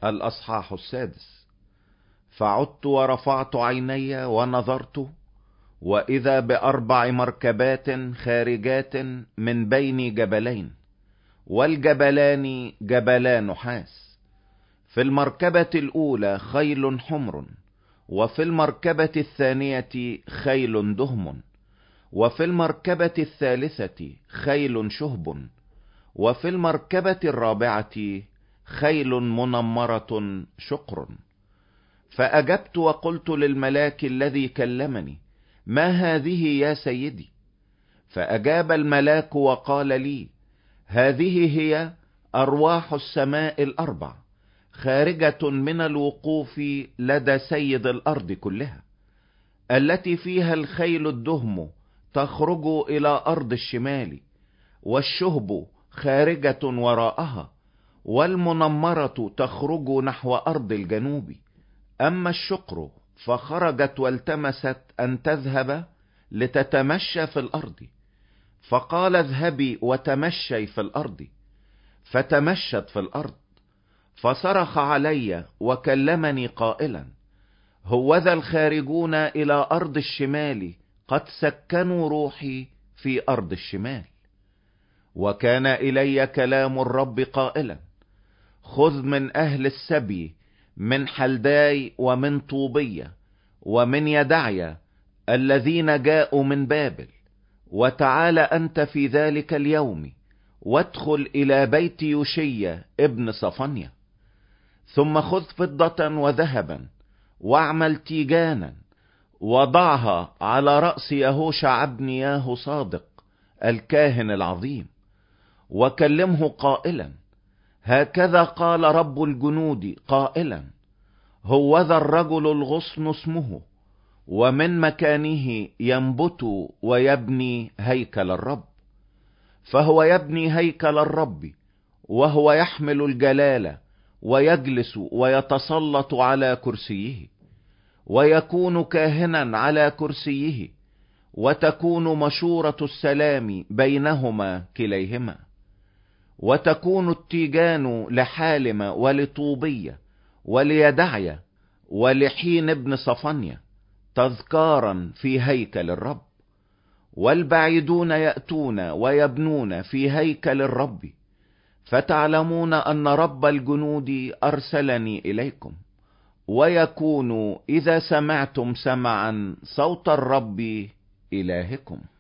الأصحاح 6. فعدت ورفعت عيني ونظرت، وإذا ب4 مركبات خارجات من بين جبلين، والجبلان جبلا نحاس. في المركبة الأولى خيل حمر، وفي المركبة الثانية خيل دهم، وفي المركبة الثالثة خيل شهب، وفي المركبة الرابعة خيل منمرة شقر. فأجبت وقلت للملاك الذي كلمني: ما هذه يا سيدي؟ فأجاب الملاك وقال لي: هذه هي أرواح السماء ال4 خارجة من الوقوف لدى سيد الأرض كلها، التي فيها الخيل الدهم تخرج إلى أرض الشمال، والشهب خارجة وراءها، والمنمرة تخرج نحو أرض الجنوب. أما الشقر فخرجت والتمست أن تذهب لتتمشى في الأرض، فقال: اذهبي وتمشي في الأرض. فتمشت في الأرض. فصرخ علي وكلمني قائلا: هوذا الخارجون إلى أرض الشمال قد سكنوا روحي في أرض الشمال. وكان إلي كلام الرب قائلا: خذ من أهل السبي، من حلداي ومن طوبية ومن يدعيا، الذين جاءوا من بابل، وتعال أنت في ذلك اليوم وادخل إلى بيت يوشيا ابن صفنيا. ثم خذ فضة وذهبا، واعمل تيجانا، وضعها على رأس يهوشع ابن ياهو صادق الكاهن العظيم، وكلمه قائلا: هكذا قال رب الجنود قائلا: هوذا الرجل الغصن اسمه، ومن مكانه ينبت ويبني هيكل الرب. فهو يبني هيكل الرب، وهو يحمل الجلالة، ويجلس ويتسلط على كرسيه، ويكون كاهنا على كرسيه، وتكون مشورة السلام بينهما كليهما. وتكون التيجان لحالم ولطوبية وليدعيا ولحين ابن صفنيا تذكارا في هيكل الرب. والبعيدون يأتون ويبنون في هيكل الرب، فتعلمون أن رب الجنود أرسلني إليكم. ويكون إذا سمعتم سمعا صوت الرب إلهكم.